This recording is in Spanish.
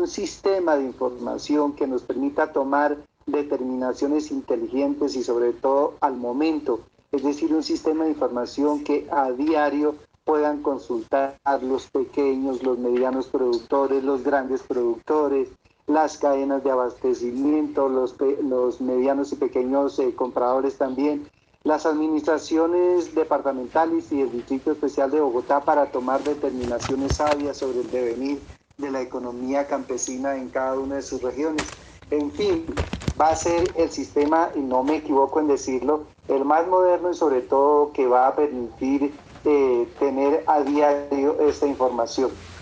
un sistema de información que nos permita tomar determinaciones inteligentes y sobre todo al momento, es decir, un sistema de información que a diario puedan consultar los pequeños, los medianos productores, los grandes productores, las cadenas de abastecimiento, los medianos y pequeños compradores también, las administraciones departamentales y el Distrito Especial de Bogotá para tomar determinaciones sabias sobre el devenir de la economía campesina en cada una de sus regiones. En fin, va a ser el sistema, y no me equivoco en decirlo, el más moderno y sobre todo que va a permitir tener a diario esta información.